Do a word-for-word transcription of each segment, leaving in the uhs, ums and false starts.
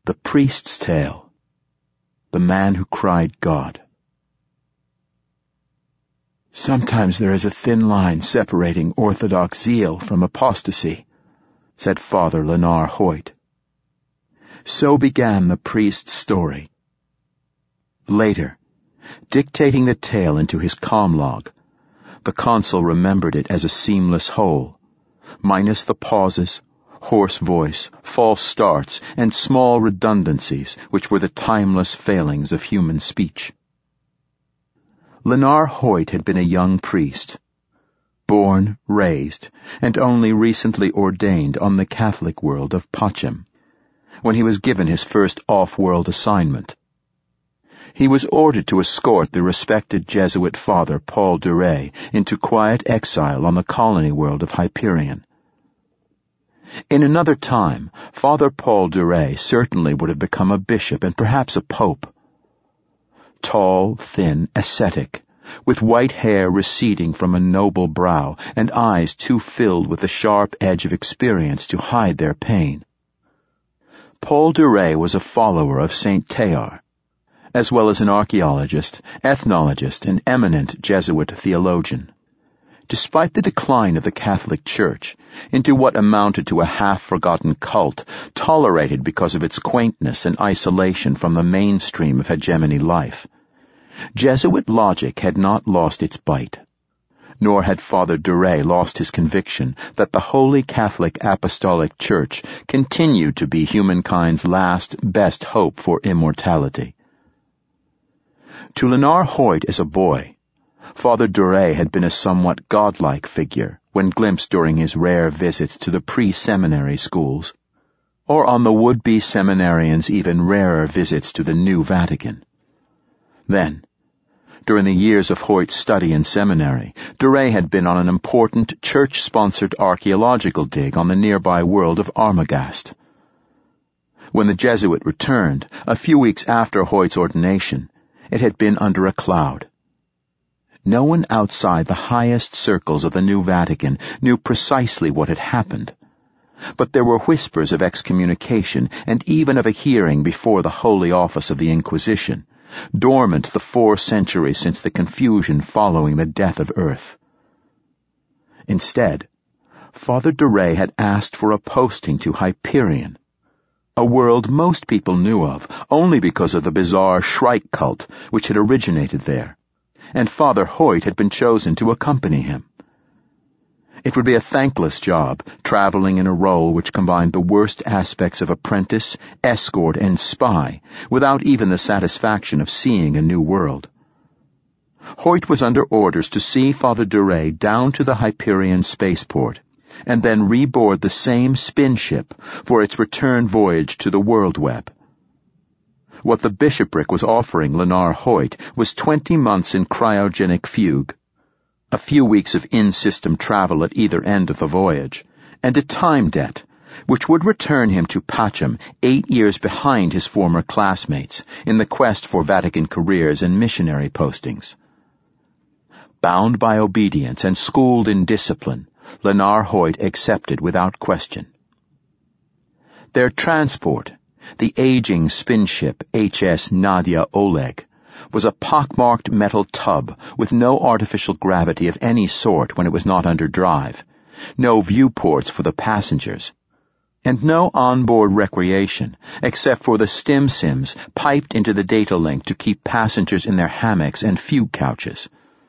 The Priest's Tale. The Man Who Cried God. "Sometimes there is a thin line separating orthodox zeal from apostasy," said Father Lenar Hoyt. So began the priest's story. Later, dictating the tale into his comlog, the consul remembered it as a seamless whole, minus the pauses, hoarse voice, false starts, and small redundancies which were the timeless failings of human speech. Lenar Hoyt had been a young priest, born, raised, and only recently ordained on the Catholic world of Pachim, when he was given his first off-world assignment. He was ordered to escort the respected Jesuit father Paul Duray into quiet exile on the colony world of Hyperion. In another time, Father Paul Duray certainly would have become a bishop and perhaps a pope. Tall, thin, ascetic, with white hair receding from a noble brow and eyes too filled with the sharp edge of experience to hide their pain. Paul Duray was a follower of Saint Teilhard, as well as an archaeologist, ethnologist, and eminent Jesuit theologian. Despite the decline of the Catholic Church into what amounted to a half-forgotten cult, tolerated because of its quaintness and isolation from the mainstream of hegemony life, Jesuit logic had not lost its bite, nor had Father Duray lost his conviction that the Holy Catholic Apostolic Church continued to be humankind's last, best hope for immortality. To Lenar Hoyt as a boy, Father Duray had been a somewhat godlike figure when glimpsed during his rare visits to the pre-seminary schools, or on the would-be seminarians' even rarer visits to the new Vatican. Then, during the years of Hoyt's study in seminary, Duray had been on an important church-sponsored archaeological dig on the nearby world of Armagast. When the Jesuit returned, a few weeks after Hoyt's ordination, it had been under a cloud. No one outside the highest circles of the new Vatican knew precisely what had happened, but there were whispers of excommunication and even of a hearing before the Holy Office of the Inquisition, dormant the four centuries since the confusion following the death of Earth. Instead, Father Duray had asked for a posting to Hyperion, a world most people knew of only because of the bizarre Shrike cult which had originated there, and Father Hoyt had been chosen to accompany him. It would be a thankless job, traveling in a role which combined the worst aspects of apprentice, escort, and spy, without even the satisfaction of seeing a new world. Hoyt was under orders to see Father Duray down to the Hyperion spaceport, and then reboard the same spin ship for its return voyage to the world web. What the bishopric was offering Lenar Hoyt was twenty months in cryogenic fugue, a few weeks of in-system travel at either end of the voyage, and a time debt, which would return him to Pachim eight years behind his former classmates in the quest for Vatican careers and missionary postings. Bound by obedience and schooled in discipline, Lenar Hoyt accepted without question. Their transport, the aging spin ship H S Nadia Oleg, was a pockmarked metal tub with no artificial gravity of any sort when it was not under drive, no viewports for the passengers, and no onboard recreation except for the stim sims piped into the data link to keep passengers in their hammocks and fugue couches.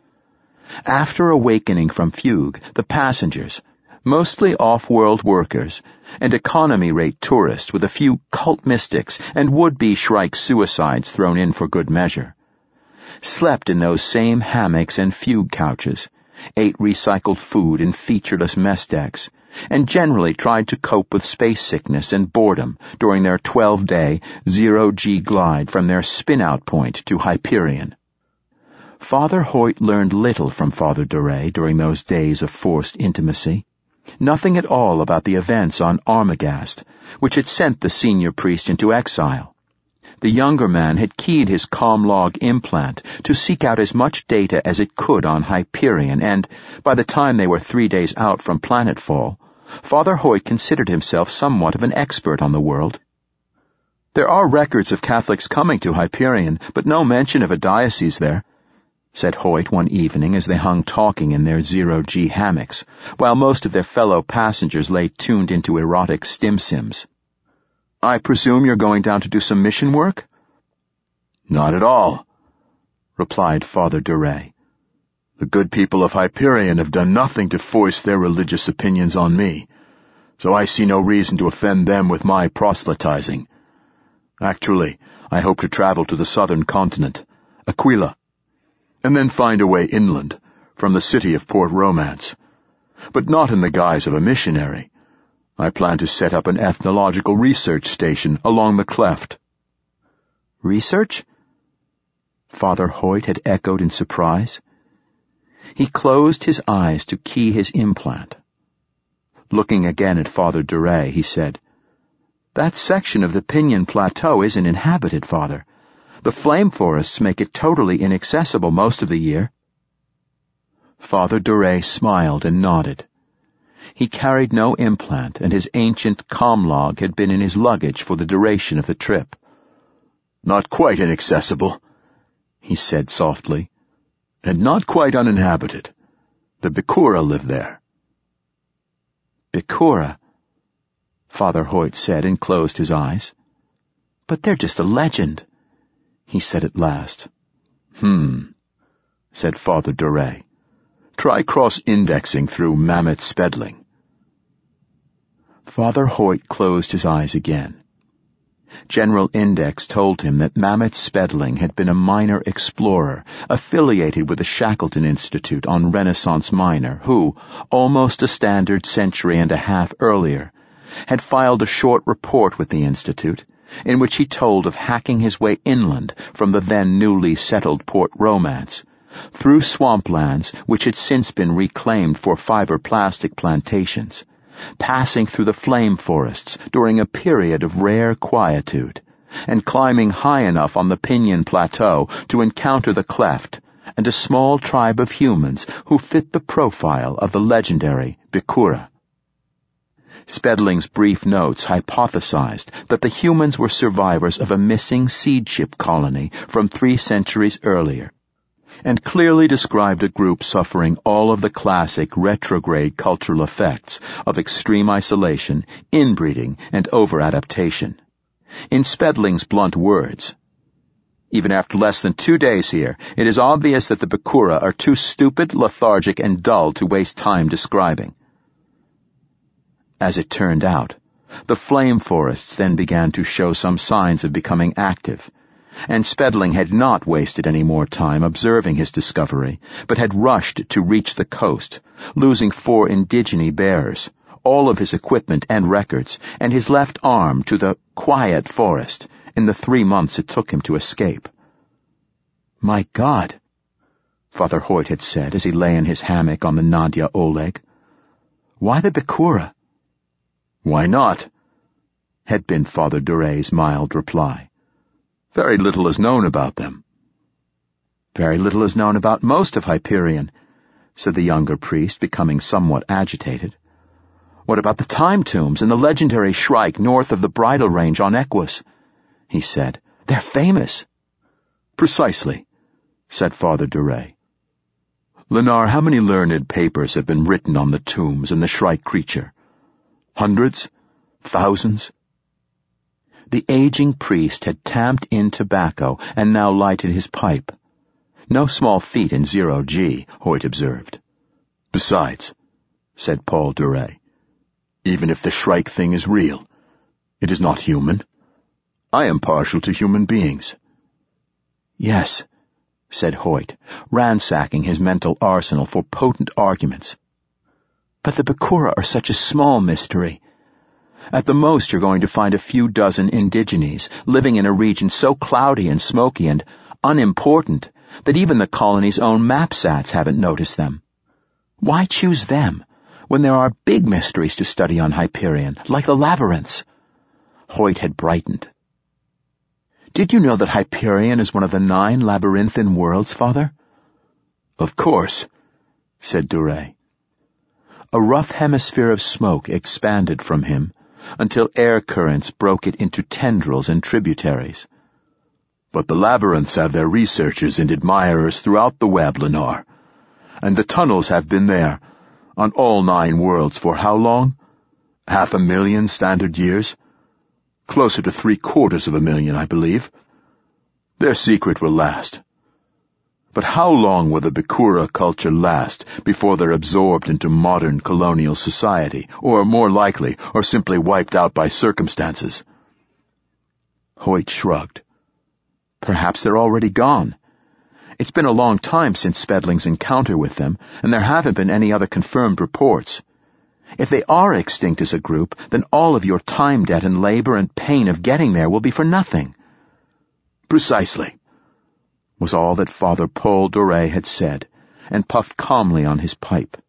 After awakening from fugue, the passengers, mostly off-world workers, and economy-rate tourists with a few cult mystics and would-be Shrike suicides thrown in for good measure, slept in those same hammocks and fugue couches, ate recycled food in featureless mess decks, and generally tried to cope with space sickness and boredom during their twelve-day, zero-G glide from their spin-out point to Hyperion. Father Hoyt learned little from Father Duray during those days of forced intimacy. Nothing at all about the events on Armagast, which had sent the senior priest into exile. The younger man had keyed his comlog implant to seek out as much data as it could on Hyperion, and, by the time they were three days out from planetfall, Father Hoyt considered himself somewhat of an expert on the world. There are records of Catholics coming to Hyperion, but no mention of a diocese there, said Hoyt one evening as they hung talking in their zero-G hammocks, while most of their fellow passengers lay tuned into erotic stim-sims. I presume you're going down to do some mission work? Not at all, replied Father Duray. The good people of Hyperion have done nothing to force their religious opinions on me, so I see no reason to offend them with my proselytizing. Actually, I hope to travel to the southern continent, Aquila, and then find a way inland from the city of Port Romance. But not in the guise of a missionary. I plan to set up an ethnological research station along the cleft. Research? Father Hoyt had echoed in surprise. He closed his eyes to key his implant. Looking again at Father Duray, he said, That section of the Pinion Plateau isn't inhabited, Father. The flame forests make it totally inaccessible most of the year. Father Duray smiled and nodded. He carried no implant, and his ancient comlog had been in his luggage for the duration of the trip. Not quite inaccessible, he said softly, and not quite uninhabited. The Bikura live there. Bikura, Father Hoyt said and closed his eyes. But they're just a legend, he said at last. Hmm, said Father Duray. Try cross-indexing through Mammoth Spedling. Father Hoyt closed his eyes again. General Index told him that Mammoth Spedling had been a minor explorer affiliated with the Shackleton Institute on Renaissance Minor who, almost a standard century and a half earlier, had filed a short report with the Institute in which he told of hacking his way inland from the then newly settled Port Romance, through swamplands which had since been reclaimed for fiber plastic plantations, passing through the flame forests during a period of rare quietude, and climbing high enough on the Pinion Plateau to encounter the cleft and a small tribe of humans who fit the profile of the legendary Bikura. Spedling's brief notes hypothesized that the humans were survivors of a missing seed ship colony from three centuries earlier, and clearly described a group suffering all of the classic retrograde cultural effects of extreme isolation, inbreeding, and over-adaptation. In Spedling's blunt words, even after less than two days here, it is obvious that the Bikura are too stupid, lethargic, and dull to waste time describing. As it turned out, the flame forests then began to show some signs of becoming active, and Spedling had not wasted any more time observing his discovery, but had rushed to reach the coast, losing four indigene bearers, all of his equipment and records, and his left arm to the quiet forest in the three months it took him to escape. My God, Father Hoyt had said as he lay in his hammock on the Nadia Oleg. Why the Bikura? Why not? Had been Father Duray's mild reply. Very little is known about them. Very little is known about most of Hyperion, said the younger priest, becoming somewhat agitated. What about the time tombs and the legendary shrike north of the bridle range on Equus? He said. They're famous. Precisely, said Father Duray. Lenar, how many learned papers have been written on the tombs and the shrike creature? Hundreds? Thousands? The aging priest had tamped in tobacco and now lighted his pipe. No small feat in zero-G, Hoyt observed. Besides, said Paul Duray, even if the shrike thing is real, it is not human. I am partial to human beings. Yes, said Hoyt, ransacking his mental arsenal for potent arguments. But the Bikura are such a small mystery. At the most you're going to find a few dozen indigenes living in a region so cloudy and smoky and unimportant that even the colony's own mapsats haven't noticed them. Why choose them when there are big mysteries to study on Hyperion, like the labyrinths? Hoyt had brightened. Did you know that Hyperion is one of the nine labyrinthine worlds, Father? Of course, said Duray. A rough hemisphere of smoke expanded from him, until air currents broke it into tendrils and tributaries. But the labyrinths have their researchers and admirers throughout the web, Lenore. And the tunnels have been there, on all nine worlds, for how long? Half a million standard years? Closer to three-quarters of a million, I believe. Their secret will last. But how long will the Bakura culture last before they're absorbed into modern colonial society, or more likely, are simply wiped out by circumstances? Hoyt shrugged. Perhaps they're already gone. It's been a long time since Spedling's encounter with them, and there haven't been any other confirmed reports. If they are extinct as a group, then all of your time debt and labor and pain of getting there will be for nothing. Precisely, was all that Father Paul Doré had said, and puffed calmly on his pipe.